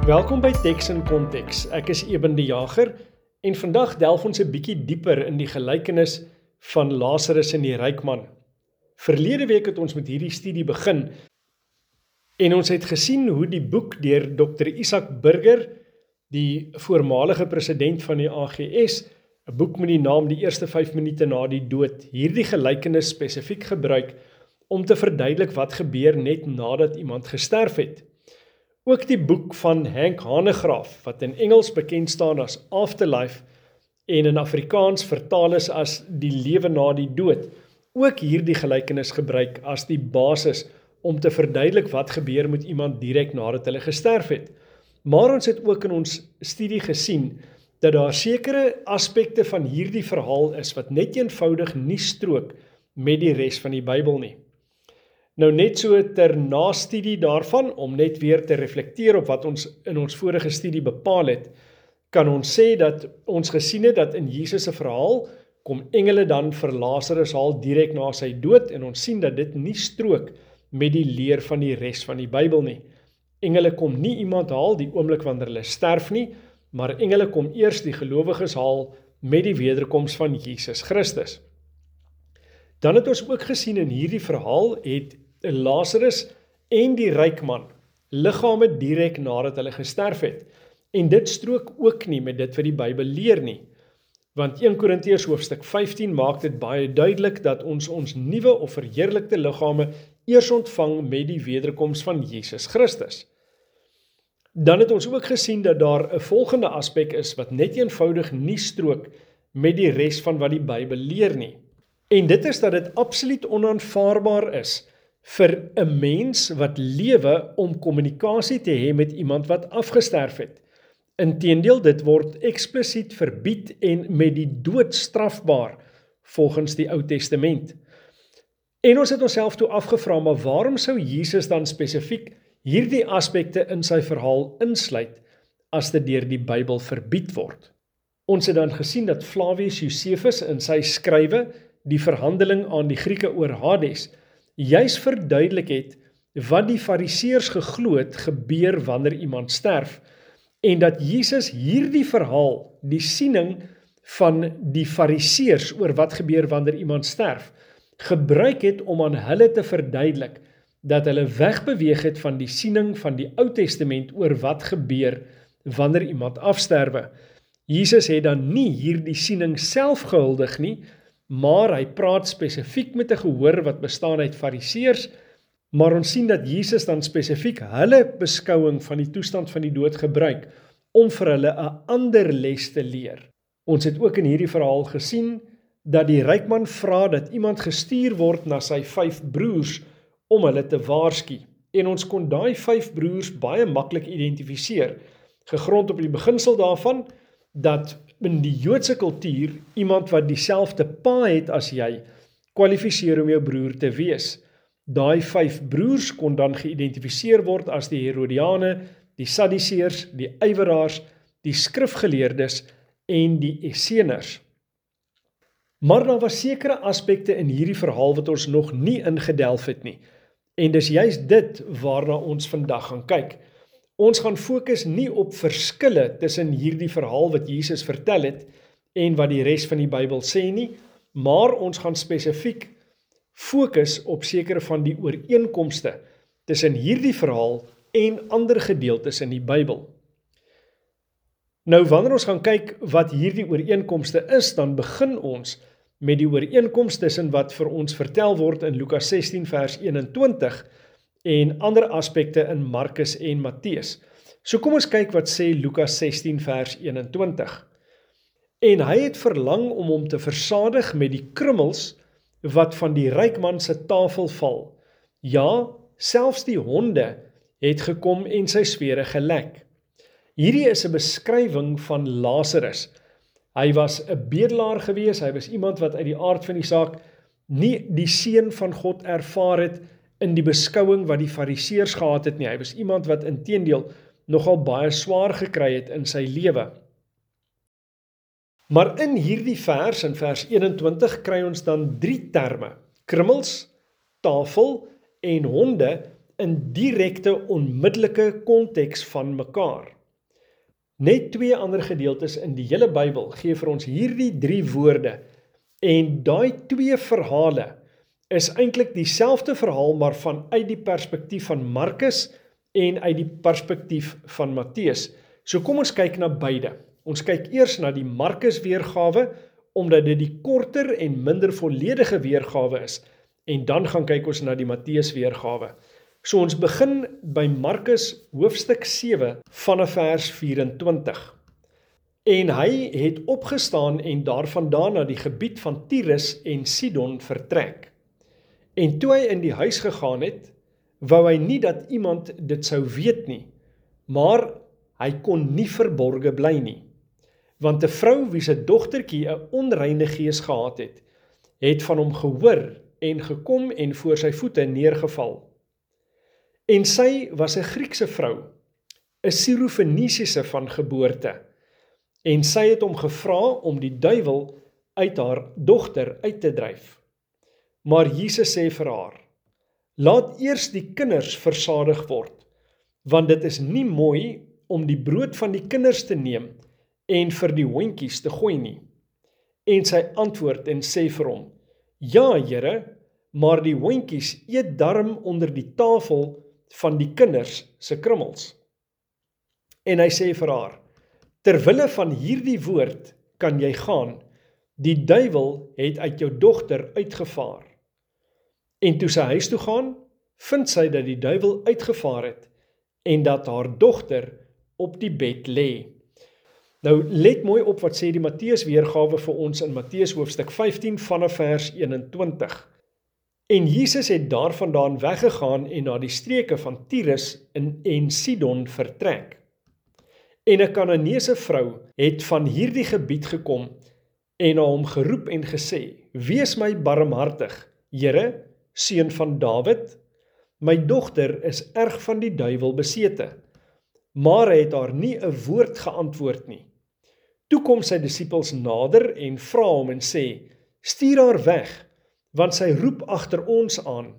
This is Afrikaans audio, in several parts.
Welkom by Teks in Konteks. Ek is Eben die Jager en vandag delf ons 'n bietjie dieper in die gelykenis van Lazarus en die ryk man. Verlede week het ons met hierdie studie begin en ons het gesien hoe die boek deur Dr. Isaac Burger, die voormalige president van die AGS, 'n boek met die naam Die eerste 5 minute na die dood, hierdie gelykenis spesifiek gebruik om te verduidelik wat gebeur net nadat iemand gesterf het. Ook die boek van Henk Hanegraaff, wat in Engels bekend staan as Afterlife en in Afrikaans vertaal is as Die lewe na die dood, ook hierdie gelykenis gebruik as die basis om te verduidelik wat gebeur met iemand direk nadat hulle gesterf het. Maar ons het ook in ons studie gesien dat daar sekere aspekte van hierdie verhaal is wat net eenvoudig nie strook met die res van die Bybel nie. Nou net so ter nastudie daarvan, om net weer te reflekteer op wat ons in ons vorige studie bepaal het, kan ons sê dat ons gesien het dat in Jesus se verhaal kom engele dan vir Lazarus haal direk na sy dood en ons sien dat dit nie strook met die leer van die res van die Bybel nie. Engele kom nie iemand haal die oomblik wanneer hulle sterf nie, maar engele kom eers die gelowiges haal met die wederkoms van Jesus Christus. Dan het ons ook gesien in hierdie verhaal het Lazarus en die ryk man liggame direk nadat hulle gesterf het. En dit strook ook nie met dit wat die Bybel leer nie. Want 1 Korintiërs hoofstuk 15 maak dit baie duidelik dat ons nuwe of verheerlikte liggame eers ontvang met die wederkoms van Jesus Christus. Dan het ons ook gesien dat daar 'n volgende aspek is wat net eenvoudig nie strook met die res van wat die Bybel leer nie. En dit is dat dit absoluut onaanvaarbaar is vir 'n mens wat lewe om kommunikasie te hê met iemand wat afgesterf het. Inteendeel, dit word eksplisiet verbied en met die dood strafbaar volgens die Ou Testament. En ons het onsself toe afgevra, maar waarom sou Jesus dan spesifiek hierdie aspekte in sy verhaal insluit as dit deur die Bybel verbied word? Ons het dan gesien dat Flavius Josephus in sy skrywe die verhandeling aan die Grieke oor Hades juis verduidelik het wat die Fariseërs geglo het gebeur wanneer iemand sterf en dat Jesus hierdie verhaal, die siening van die Fariseërs oor wat gebeur wanneer iemand sterf, gebruik het om aan hulle te verduidelik dat hulle wegbeweeg het van die siening van die Ou Testament oor wat gebeur wanneer iemand afsterwe. Jesus het dan nie hierdie siening self gehuldig nie, maar hy praat spesifiek met 'n gehoor wat bestaan uit Fariseërs, maar ons sien dat Jesus dan spesifiek hulle beskouing van die toestand van die dood gebruik om vir hulle 'n ander les te leer. Ons het ook in hierdie verhaal gesien dat die ryk man vra dat iemand gestuur word na sy 5 broers om hulle te waarsku. En ons kon daai 5 broers baie maklik identifiseer, gegrond op die beginsel daarvan dat in die Joodse kultuur iemand wat dieselfde pa het as jy, kwalifiseer om jou broer te wees. Daai 5 broers kon dan geïdentifiseer word as die Herodiane, die Sadduseërs, die Ywerraars, die skrifgeleerdes en die Esseners. Maar daar was sekere aspekte in hierdie verhaal wat ons nog nie ingedelf het nie. En dis juist dit waarna ons vandag gaan kyk. Ons gaan fokus nie op verskille tussen hierdie verhaal wat Jesus vertel het en wat die res van die Bybel sê nie, maar ons gaan spesifiek fokus op sekere van die ooreenkomste tussen hierdie verhaal en ander gedeeltes in die Bybel. Nou, wanneer ons gaan kyk wat hierdie ooreenkomste is, dan begin ons met die ooreenkoms tussen wat vir ons vertel word in Lukas 16 vers 21 en ander aspekte in Markus en Matteus. So kom ons kyk wat sê Lukas 16 vers 21. En hy het verlang om hom te versadig met die krummels wat van die ryk man se tafel val. Ja, selfs die honde het gekom en sy swere gelek. Hierdie is 'n beskrywing van Lazarus. Hy was 'n bedelaar gewees, hy was iemand wat uit die aard van die saak nie die seun van God ervaar het in die beskouing wat die Fariseërs gehad het nie. Hy was iemand wat inteendeel nogal baie swaar gekry het in sy lewe. Maar in hierdie vers, in vers 21, kry ons dan 3 terme: krummels, tafel en honde in direkte onmiddellike konteks van mekaar. Net 2 ander gedeeltes in die hele Bybel gee vir ons hierdie 3 woorde, en daai 2 verhale is eintlik dieselfde verhaal, maar vanuit die perspektief van Markus en uit die perspektief van Matteus. So kom ons kyk na beide. Ons kyk eers na die Markus weergawe, omdat dit die korter en minder volledige weergawe is, en dan gaan kyk ons na die Matteus weergawe. So ons begin by Markus hoofstuk 7 vanaf vers 24. En hy het opgestaan en daarvandaan na die gebied van Tyrus en Sidon vertrek. En toe hy in die huis gegaan het, wou hy nie dat iemand dit sou weet nie, maar hy kon nie verborge bly nie. Want 'n vrou wie se dogtertjie 'n onreine gees gehad het van hom gehoor en gekom en voor sy voete neergeval. En sy was 'n Griekse vrou, 'n Sirofenisiese van geboorte, en sy het hom gevra om die duiwel uit haar dogter uit te dryf. Maar Jesus sê vir haar, laat eers die kinders versadig word, want dit is nie mooi om die brood van die kinders te neem en vir die hondjies te gooi nie. En sy antwoord en sê vir hom, ja, Here, maar die hondjies eet darm onder die tafel van die kinders se krummels. En hy sê vir haar, terwille van hierdie woord kan jy gaan, die duiwel het uit jou dogter uitgevaar. En toe sy huis toe gaan, vind sy dat die duiwel uitgevaar het, en dat haar dogter op die bed lê. Nou let mooi op wat sê die Matteus weergawe vir ons in Matteus hoofstuk 15 vanaf vers 21. En Jesus het daarvandaan weggegaan en na die streke van Tyrus en Sidon vertrek. En 'n Kananeese vrou het van hierdie gebied gekom en na hom geroep en gesê, wees my barmhartig, Here, seun van Dawid, my dogter is erg van die duiwel besete. Maar hy het haar nie 'n woord geantwoord nie. Toe kom sy disippels nader en vra hom en sê, stuur haar weg, want sy roep agter ons aan.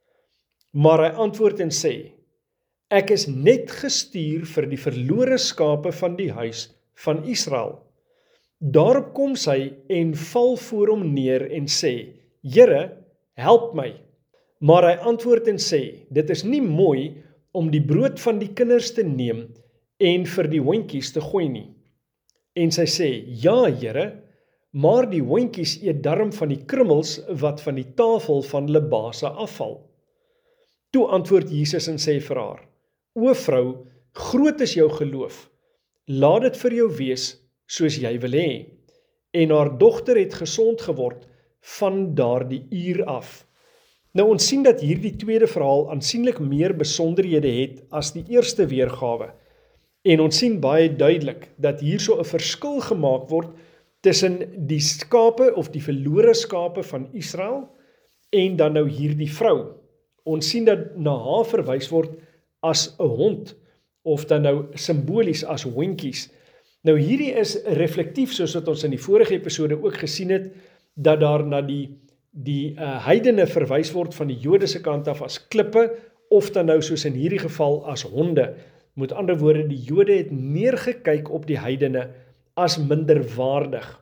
Maar hy antwoord en sê, ek is net gestuur vir die verlore skape van die huis van Israel. Daarop kom sy en val voor hom neer en sê, Here, help my. Maar hy antwoord en sê, dit is nie mooi om die brood van die kinders te neem en vir die hondjies te gooi nie. En sy sê, ja, Here, maar die hondjies eet darm van die krummels wat van die tafel van hulle baase afval. Toe antwoord Jesus en sê vir haar, o vrou, groot is jou geloof, laat dit vir jou wees soos jy wil hê. En haar dogter het gesond geword van daardie uur af. Nou ons sien dat hierdie tweede verhaal aansienlik meer besonderhede het as die eerste weergawe. En ons sien baie duidelik dat hier so 'n verskil gemaak word tussen die skape of die verlore skape van Israel en dan nou hierdie vrou. Ons sien dat na haar verwys word as 'n hond of dan nou simbolies as hondjies. Nou hierdie is reflektief soos wat ons in die vorige episode ook gesien het, dat daar na die heidene verwys word van die Jode se kant af as klippe of dan nou soos in hierdie geval as honde. Met ander woorde, die Jode het neergekyk op die heidene as minderwaardig.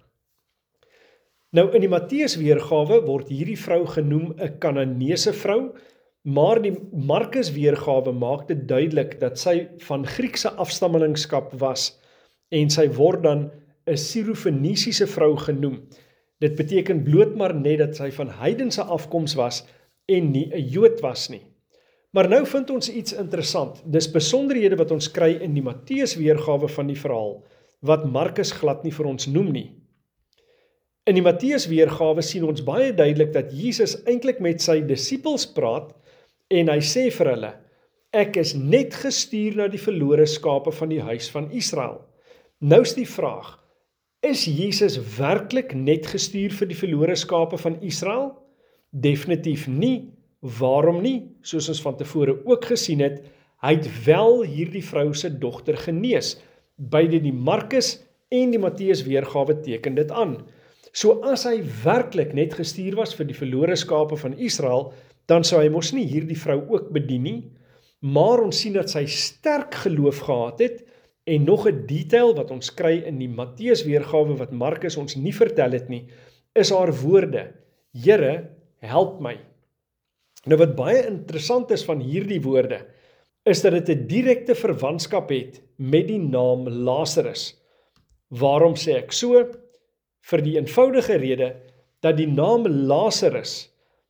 Nou in die Matteus weergawe word hierdie vrou genoem 'n Kananeese vrou, maar die Markus weergawe maak dit duidelik dat sy van Griekse afstammelingskap was en sy word dan 'n Sirofenisiese vrou genoem. Dit beteken bloot maar net dat sy van heidense afkoms was en nie 'n Jood was nie. Maar nou vind ons iets interessant. Dis besonderhede wat ons kry in die Matteus weergawe van die verhaal, wat Markus glad nie vir ons noem nie. In die Matteus weergawe sien ons baie duidelik dat Jesus eintlik met sy disippels praat en hy sê vir hulle, ek is net gestuur na die verlore skape van die huis van Israel. Nou is die vraag, is Jesus werklik net gestuur vir die verlore skape van Israel? Definitief nie. Waarom nie? Soos ons van tevore ook gesien het, hy het wel hierdie vrou se dogter genees. Beide die Markus en die Matteus weergawe teken dit aan. So as hy werklik net gestuur was vir die verlore skape van Israel, dan sou hy mos nie hierdie vrou ook bedien nie, maar ons sien dat sy sterk geloof gehad het En nog 'n detail wat ons kry in die Matteus weergawe wat Markus ons nie vertel het nie, is haar woorde: Here, help my. Nou wat baie interessant is van hierdie woorde, is dat dit 'n direkte verwantskap het met die naam Lazarus. Waarom sê ek so? Vir die eenvoudige rede dat die naam Lazarus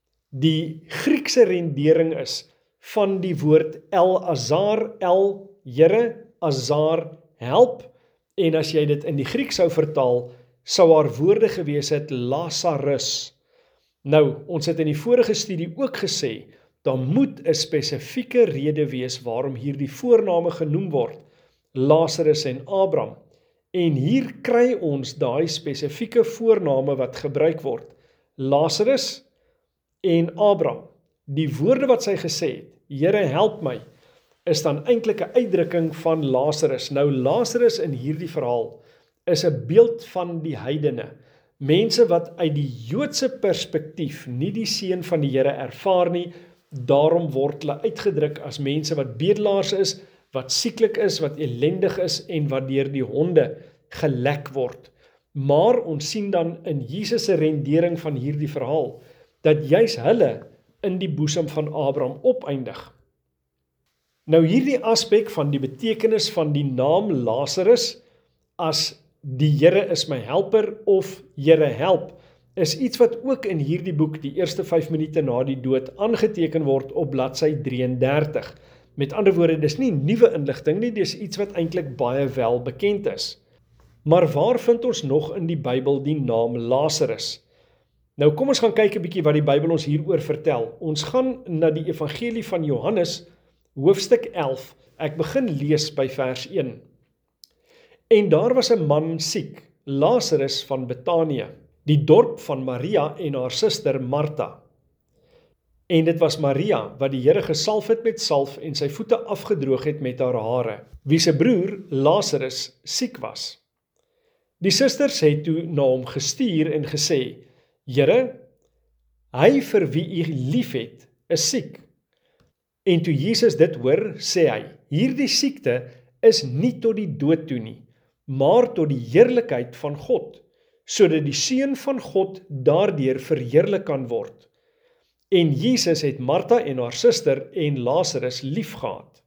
die Griekse rendering is van die woord El-Azar, Here, Azar, help, en as jy dit in die Grieks sou vertaal, sou haar woorde gewees het Lazarus. Nou, ons het in die vorige studie ook gesê, daar moet 'n spesifieke rede wees waarom hierdie voorname genoem word, Lazarus en Abraham. En hier kry ons daai spesifieke voorname wat gebruik word, Lazarus en Abraham. Die woorde wat sy gesê het, Here help my, is dan eintlik 'n uitdrukking van Lazarus. Nou Lazarus in hierdie verhaal is 'n beeld van die heidene, mense wat uit die Joodse perspektief nie die seën van die Here ervaar nie, daarom word hulle uitgedruk as mense wat bedelaars is, wat sieklik is, wat ellendig is en wat deur die honde gelek word. Maar ons sien dan in Jesus se rendering van hierdie verhaal, dat juis hulle in die boesem van Abraham opeindig. Nou hierdie aspek van die betekenis van die naam Lazarus as die Here is my helper of Here help, is iets wat ook in hierdie boek die eerste 5 minute na die dood aangeteken word op bladsy 33. Met ander woorde, dis nie nuwe inligting nie, dis iets wat eintlik baie wel bekend is. Maar waar vind ons nog in die Bybel die naam Lazarus? Nou kom ons gaan kyk 'n bietjie wat die Bybel ons hieroor vertel. Ons gaan na die Evangelie van Johannes, hoofstuk 11. Ek begin lees by vers 1. En daar was 'n man siek, Lazarus van Betanië, die dorp van Maria en haar suster Martha. En dit was Maria wat die Here gesalf het met salf en sy voete afgedroog het met haar hare, wie se broer Lazarus siek was. Die susters het toe na hom gestuur en gesê: Here, hy vir wie u liefhet, is siek. En toe Jesus dit hoor, sê hy: Hierdie siekte is nie tot die dood toe nie, maar tot die heerlikheid van God, sodat die Seun van God daardeur verheerlik kan word. En Jesus het Martha en haar suster en Lazarus liefgehad.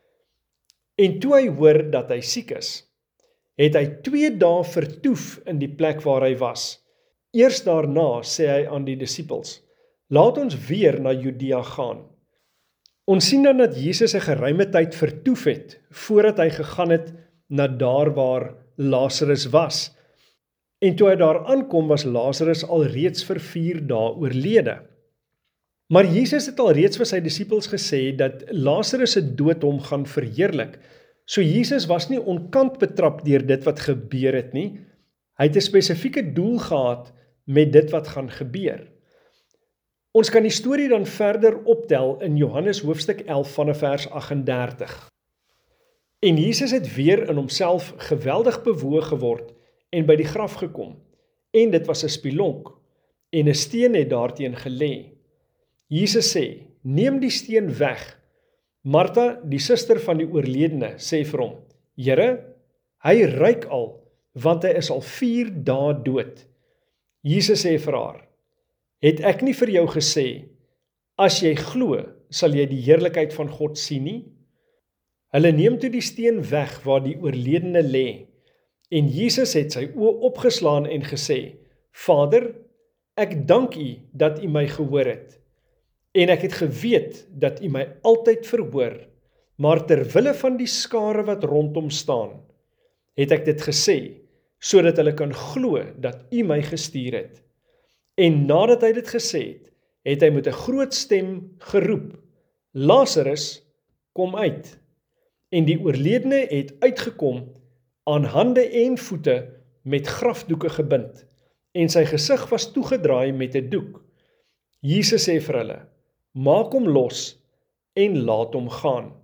En toe hy hoor dat hy siek is, het hy 2 dae vertoef in die plek waar hy was. Eers daarna sê hy aan die disippels: Laat ons weer na Judea gaan. Ons sien dan dat Jesus 'n geruime tyd vertoef het, voordat hy gegaan het na daar waar Lazarus was. En toe hy daar aankom, was Lazarus alreeds vir 4 dae oorlede. Maar Jesus het alreeds vir sy disippels gesê dat Lazarus se dood hom gaan verheerlik. So Jesus was nie onkant betrap deur dit wat gebeur het nie. Hy het 'n spesifieke doel gehad met dit wat gaan gebeur. Ons kan die storie dan verder optel in Johannes hoofstuk 11 vanaf vers 38. En Jesus het weer in homself geweldig bewoog geword en by die graf gekom. En dit was 'n spilonk en 'n steen het daarteen gelê. Jesus sê: Neem die steen weg. Martha, die suster van die oorledene, sê vir hom: Here, hy ruik al, want hy is al 4 dae dood. Jesus sê vir haar: Het ek nie vir jou gesê, as jy glo, sal jy die heerlikheid van God sien nie? Hulle neem toe die steen weg waar die oorledene lê, en Jesus het sy oë opgeslaan en gesê: Vader, ek dank u dat u my gehoor het, en ek het geweet dat u my altyd verhoor, maar ter wille van die skare wat rondom staan, het ek dit gesê, sodat hulle kan glo dat u my gestuur het. En nadat hy dit gesê het hy met 'n groot stem geroep: Lazarus, kom uit. En die oorledene het uitgekom, aan hande en voete met grafdoeke gebind, en sy gesig was toegedraai met 'n doek. Jesus sê vir hulle: Maak hom los en laat hom gaan.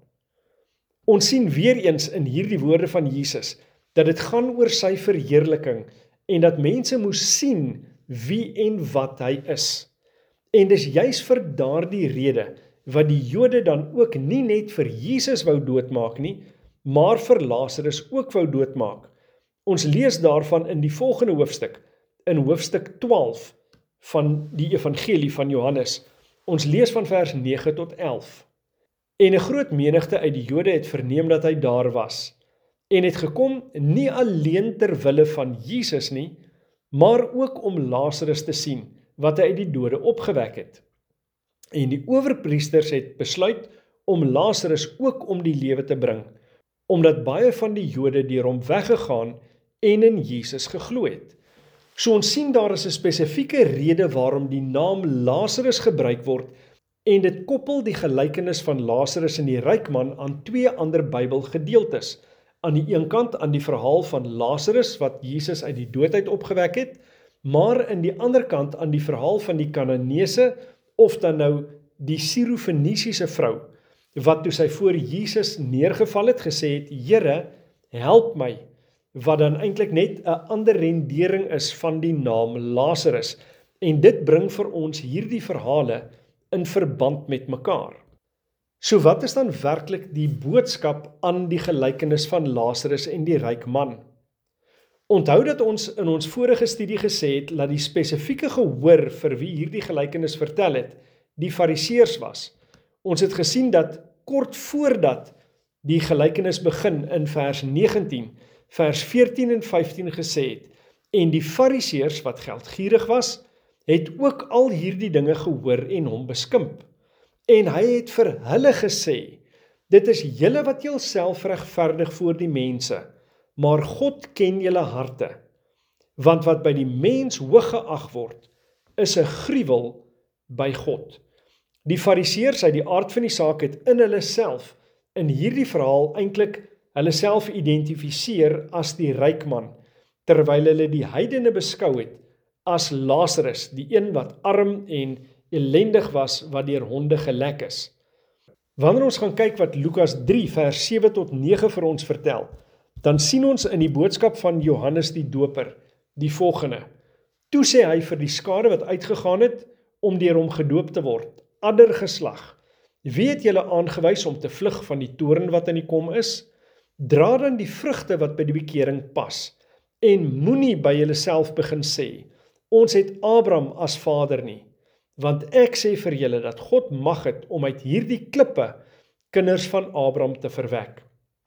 Ons sien weer eens in hierdie woorde van Jesus dat dit gaan oor sy verheerliking en dat mense moes sien wie en wat hy is. En dis juis vir daardie rede wat die Jode dan ook nie net vir Jesus wou doodmaak nie, maar vir Lazarus ook wou doodmaak. Ons lees daarvan in die volgende hoofstuk, in hoofstuk 12 van die evangelie van Johannes. Ons lees van vers 9 tot 11. En 'n groot menigte uit die Jode het verneem dat hy daar was, en het gekom nie alleen ter wille van Jesus nie, maar ook om Lazarus te sien, wat hy uit die dode opgewek het. En die owerpriesters het besluit om Lazarus ook om die lewe te bring, omdat baie van die Jode deur hom weggegaan en in Jesus geglo het. So ons sien daar is 'n spesifieke rede waarom die naam Lazarus gebruik word, en dit koppel die gelykenis van Lazarus en die ryk man aan twee ander Bybelgedeeltes. Aan die een kant aan die verhaal van Lazarus wat Jesus uit die dood opgewek het, maar in die ander kant aan die verhaal van die Kananeese of dan nou die Sirofenisiese vrou, wat toe sy voor Jesus neergeval het gesê het, Here, help my, wat dan eintlik net 'n ander rendering is van die naam Lazarus, en dit bring vir ons hierdie verhale in verband met mekaar. So wat is dan werklik die boodskap aan die gelykenis van Lazarus en die ryk man? Onthou dat ons in ons vorige studie gesê het, dat die spesifieke gehoor vir wie hierdie gelykenis vertel het, die Fariseërs was. Ons het gesien dat kort voordat die gelykenis begin in vers 19, vers 14 en 15 gesê het, en die Fariseërs wat geldgierig was, het ook al hierdie dinge gehoor en hom beskimp. En hy het vir hulle gesê, dit is julle wat julself regverdig voor die mense, maar God ken julle harte, want wat by die mens hoog geag word, is 'n gruwel by God. Die Fariseërs uit die aard van die saak het in hulle self, in hierdie verhaal eintlik hulle self identifiseer as die ryk man, terwyl hulle die heidene beskou het as Lazarus, die een wat arm en elendig was, wat deur honde gelek is. Wanneer ons gaan kyk wat Lukas 3 vers 7 tot 9 vir ons vertel, dan sien ons in die boodskap van Johannes die Doper die volgende. Toe sê hy vir die skare wat uitgegaan het om deur hom gedoop te word, adder geslag, wie het julle aangewys om te vlug van die toorn wat in die kom is? Dra dan die vrugte wat by die bekering pas, en moenie by julleself begin sê, ons het Abraham as vader nie, want ek sê vir julle dat God mag het om uit hierdie klippe kinders van Abraham te verwek.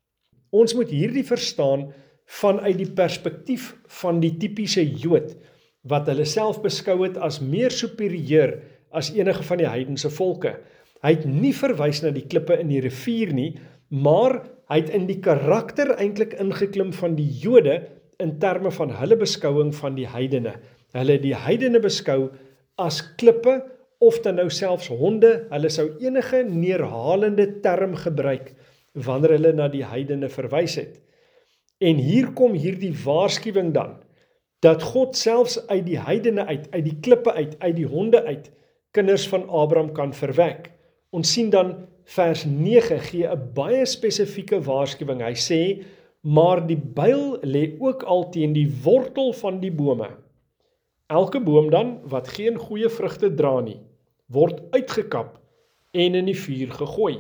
Ons moet hierdie verstaan vanuit die perspektief van die tipiese Jood, wat hulle self beskou het as meer superieur as enige van die heidense volke. Hy het nie verwys na die klippe in die rivier nie, maar hy het in die karakter eintlik ingeklim van die Jode in terme van hulle beskouing van die heidene. Hulle het die heidene beskou as klippe, of dan nou selfs honde. Hulle sou enige neerhalende term gebruik wanneer hulle na die heidene verwys het. En hier kom hierdie waarskuwing dan, dat God selfs uit die heidene uit die klippe uit die honde uit, kinders van Abraham kan verwek. Ons sien dan vers 9 gee 'n baie spesifieke waarskuwing. Hy sê, maar die byl lê ook al teen die wortel van die bome. Elke boom dan, wat geen goeie vrugte dra nie, word uitgekap en in die vuur gegooi.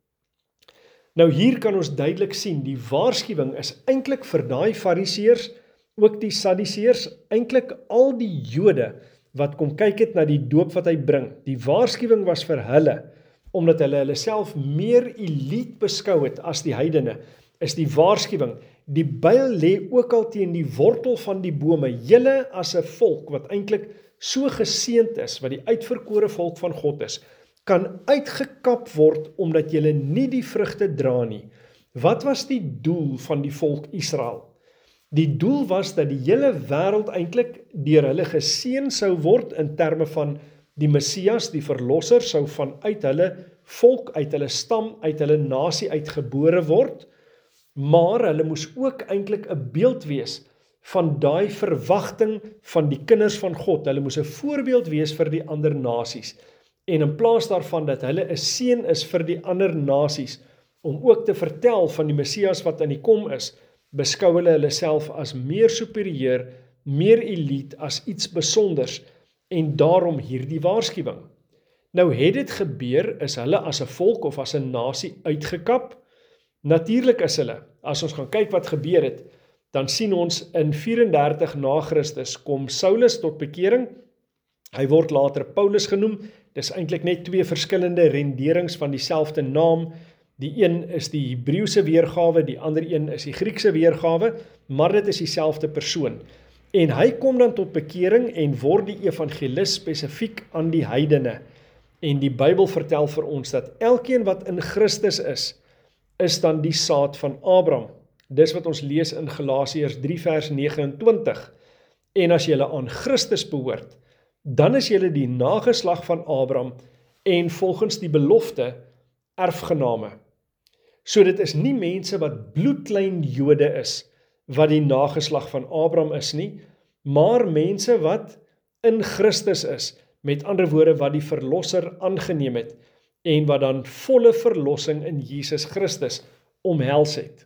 Nou hier kan ons duidelik sien, die waarskuwing is eintlik vir daai Fariseërs, ook die Sadduseërs, eintlik al die Jode wat kom kyk het na die doop wat hy bring. Die waarskuwing was vir hulle, omdat hulle self meer elite beskou het as die heidene, is die waarskuwing, die byl lê ook al teen die wortel van die bome. Julle as 'n volk wat eintlik so geseënd is, wat die uitverkore volk van God is, kan uitgekap word omdat julle nie die vrugte dra nie. Wat was die doel van die volk Israel? Die doel was dat die hele wêreld eintlik deur hulle geseën sou word in terme van die Messias, die verlosser, sou vanuit hulle volk, uit hulle stam, uit hulle nasie uitgebore word, maar hulle moes ook eintlik 'n beeld wees van daai verwagting van die kinders van God. Hulle moes 'n voorbeeld wees vir die ander nasies. En in plaas daarvan dat hulle 'n seën is vir die ander nasies, om ook te vertel van die Messias wat in die kom is, beskou hulle self as meer superieur, meer elite, as iets besonders, en daarom hierdie waarskuwing. Nou het dit gebeur, is hulle as 'n volk of as 'n nasie uitgekap? Natuurlik is hulle, as ons gaan kyk wat gebeur het, dan sien ons in 34 na Christus kom Saulus tot bekering. Hy word later Paulus genoem. Dis eintlik net twee verskillende renderings van dieselfde naam. Die een is die Hebreëse weergawe, die ander een is die Griekse weergawe, maar dit is dieselfde persoon. En hy kom dan tot bekering en word die evangelis spesifiek aan die heidene. En die Bybel vertel vir ons dat elkeen wat in Christus is dan die saad van Abraham. Dis wat ons lees in Galasiërs 3 vers 29. En as julle aan Christus behoort, dan is julle die nageslag van Abraham en volgens die belofte erfgename. So dit is nie mense wat bloedlyn Jode is, wat die nageslag van Abraham is nie, maar mense wat in Christus is, met ander woorde wat die verlosser aangeneem het, en wat dan volle verlossing in Jesus Christus omhels het.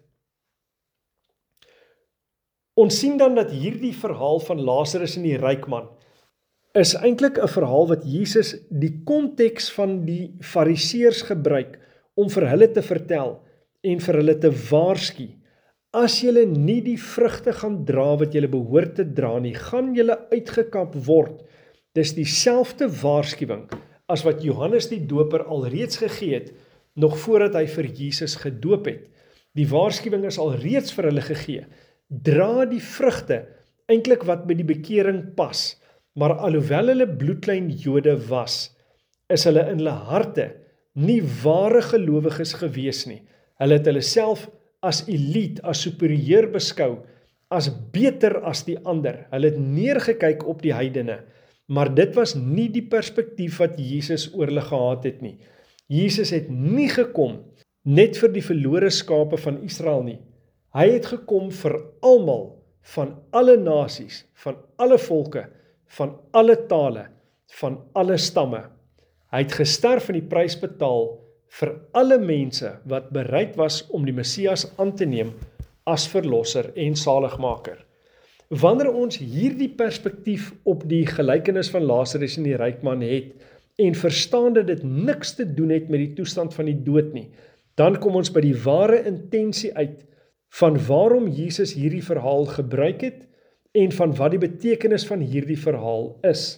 Ons sien dan dat hierdie verhaal van Lazarus en die ryk man is eintlik 'n verhaal wat Jesus die konteks van die Fariseërs gebruik om vir hulle te vertel en vir hulle te waarsku. As julle nie die vrugte gaan dra wat julle behoort te dra nie, gaan julle uitgekap word. Dis dieselfde waarskuwing as wat Johannes die Doper alreeds gegee het, nog voordat hy vir Jesus gedoop het. Die waarskuwing is alreeds vir hulle gegee. Dra die vrugte, eintlik wat by die bekering pas, maar alhoewel hulle bloedlyn Jode was, is hulle in hulle harte nie ware gelowiges gewees nie. Hulle het hulle self as elite, as superieur beskou, as beter as die ander. Hulle het neergekyk op die heidene, maar dit was nie die perspektief wat Jesus oor hulle gehad het nie. Jesus het nie gekom net vir die verlore skape van Israel nie. Hy het gekom vir almal, van alle nasies, van alle volke, van alle tale, van alle stamme. Hy het gesterf en die prys betaal vir alle mense wat bereid was om die Messias aan te neem as verlosser en saligmaker. Wanneer ons hierdie perspektief op die gelykenis van Lazarus en die ryk man het en verstaan dat dit niks te doen het met die toestand van die dood nie, dan kom ons by die ware intensie uit van waarom Jesus hierdie verhaal gebruik het en van wat die betekenis van hierdie verhaal is.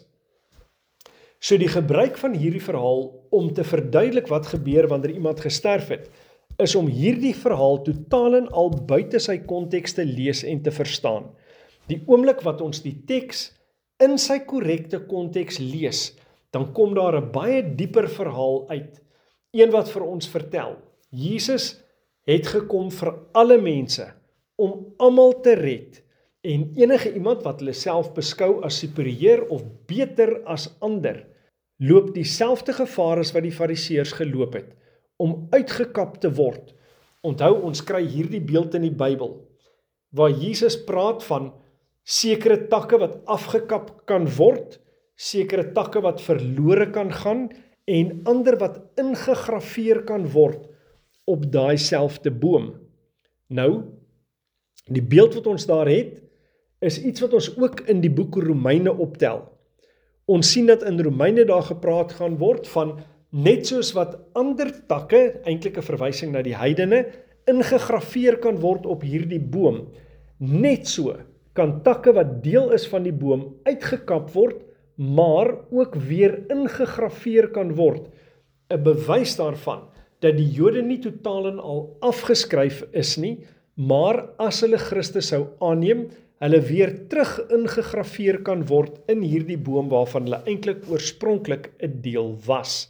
So die gebruik van hierdie verhaal om te verduidelik wat gebeur wanneer iemand gesterf het, is om hierdie verhaal totaal en al buite sy konteks te lees en te verstaan. Die oomblik wat ons die teks in sy korrekte konteks lees, dan kom daar 'n baie dieper verhaal uit, een wat vir ons vertel. Jesus het gekom vir alle mense, om almal te red, en enige iemand wat hulle self beskou as superieur of beter as ander, loop dieselfde gevaar as wat die Fariseërs geloop het, om uitgekap te word. Onthou, ons kry hierdie beeld in die Bybel, waar Jesus praat van sekere takke wat afgekap kan word, sekere takke wat verlore kan gaan, en ander wat ingegrafeer kan word op daai selfde boom. Nou, die beeld wat ons daar het, is iets wat ons ook in die boek Romeine optel. Ons sien dat in Romeine daar gepraat gaan word van net soos wat ander takke, eintlik 'n verwysing na die heidene, ingegrafeer kan word op hierdie boom. Net so kan takke wat deel is van die boom uitgekap word, maar ook weer ingegrafeer kan word. 'n Bewys daarvan dat die Jode nie totaal en al afgeskryf is nie, maar as hulle Christus sou aanneem, hulle weer terug ingegrafeer kan word in hierdie boom waarvan hulle eintlik oorspronklik 'n deel was.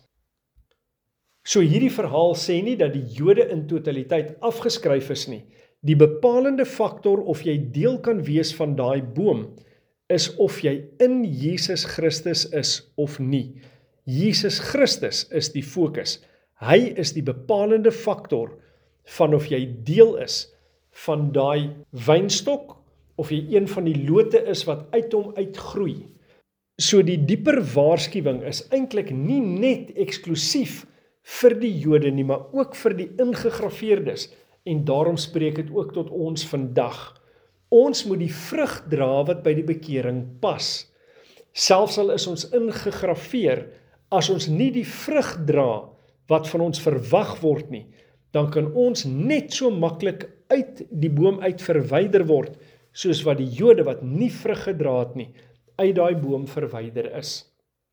So hierdie verhaal sê nie dat die Jode in totaliteit afgeskryf is nie. Die bepalende faktor of jy deel kan wees van daai boom, is of jy in Jesus Christus is of nie. Jesus Christus is die fokus. Hy is die bepalende faktor van of jy deel is van daai wynstok, of jy een van die lote is wat uit hom uitgroei. So die dieper waarskuwing is eintlik nie net eksklusief vir die Jode nie, maar ook vir die ingegrafeerdes, en daarom spreek dit ook tot ons vandag. Ons moet die vrug dra wat by die bekering pas. Selfs al is ons ingegrafeer, as ons nie die vrug dra wat van ons verwag word nie, dan kan ons net so maklik uit die boom uit verwyder word, soos wat die Jode wat nie vrug gedra het nie, uit daai boom verwyder is.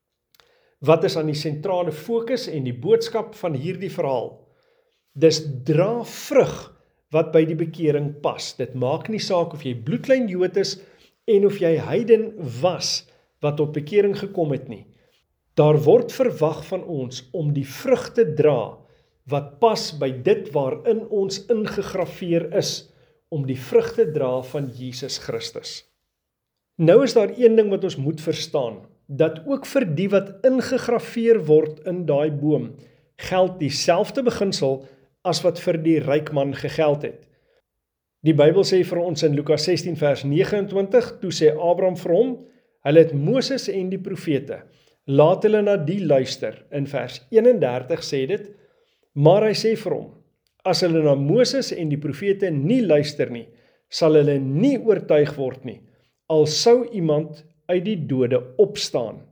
Wat is aan die sentrale fokus en die boodskap van hierdie verhaal? Dis dra vrug wat by die bekering pas. Dit maak nie saak of jy bloedlyn Jood is en of jy heiden was wat tot bekering gekom het nie. Daar word verwag van ons om die vrug te dra wat pas by dit waarin ons ingegrafeer is, om die vrug te dra van Jesus Christus. Nou is daar een ding wat ons moet verstaan, dat ook vir die wat ingegrafeer word in daai boom, geld dieselfde beginsel as wat vir die ryk man gegeld het. Die Bybel sê vir ons in Lukas 16 vers 29, toe sê Abraham vir hom, hulle het Moses en die profete, laat hulle na die luister. In vers 31 sê dit, maar hy sê vir hom, as hulle na Moses en die profete nie luister nie, sal hulle nie oortuig word nie, al sou iemand uit die dode opstaan.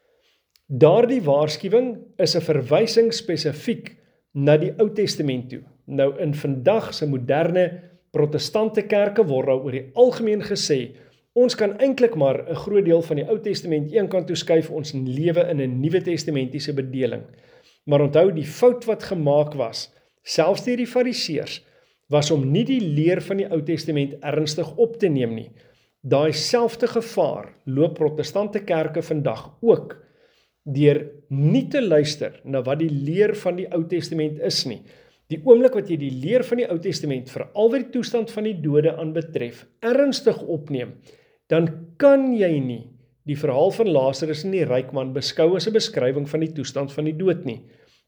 Daardie waarskuwing is 'n verwysing spesifiek na die Ou Testament toe. Nou in vandag se moderne protestante kerke word daar oor die algemeen gesê, ons kan eintlik maar 'n groot deel van die Ou Testament een kant toe skuif, ons lewe in 'n Nuwe Testamentiese bedeling. Maar onthou, die fout wat gemaak was, selfs deur die Fariseërs, was om nie die leer van die Ou Testament ernstig op te neem nie. Daai selfde gevaar loop protestante kerke vandag ook, deur nie te luister na wat die leer van die Ou Testament is nie. Die oomblik wat jy die leer van die Ou Testament, veral wat die toestand van die dode aanbetref, ernstig opneem, dan kan jy nie die verhaal van Lazarus en die ryk man beskou as 'n beskrywing van die toestand van die dood nie.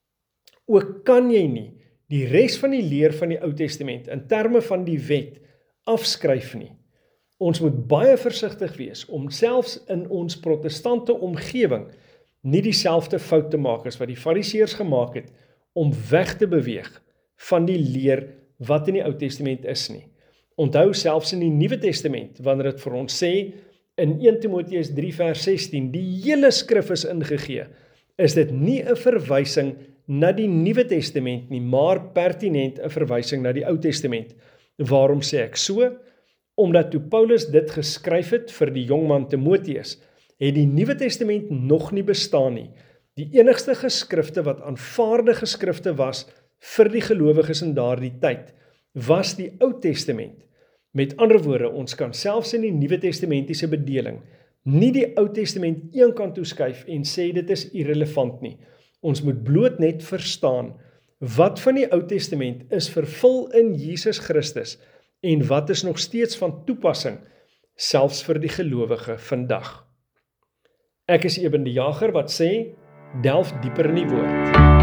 Ook kan jy nie die res van die leer van die Ou Testament in terme van die wet afskryf nie. Ons moet baie versigtig wees om selfs in ons protestante omgewing nie dieselfde fout te maak as wat die Fariseërs gemaak het, om weg te beweeg van die leer wat in die Ou Testament is nie. Onthou selfs in die Nuwe Testament, wanneer dit vir ons sê, in 1 Timoteus 3 vers 16, die hele skrif is ingegee, is dit nie 'n verwysing na die Nuwe Testament nie, maar pertinent 'n verwysing na die Ou Testament. Waarom sê ek so? Omdat toe Paulus dit geskryf het vir die jongman Timoteus, het die Nuwe Testament nog nie bestaan nie. Die enigste geskrifte wat aanvaarde geskrifte was vir die gelowiges in daardie tyd, was die Ou Testament. Met ander woorde, ons kan selfs in die Nuwe Testamentiese bedeling nie die Ou Testament een kant toeskuif en sê dit is irrelevant nie. Ons moet bloot net verstaan wat van die Ou Testament is vervul in Jesus Christus en wat is nog steeds van toepassing, selfs vir die gelowige vandag. Ek is Eben die Jager wat sê, delf dieper in die woord.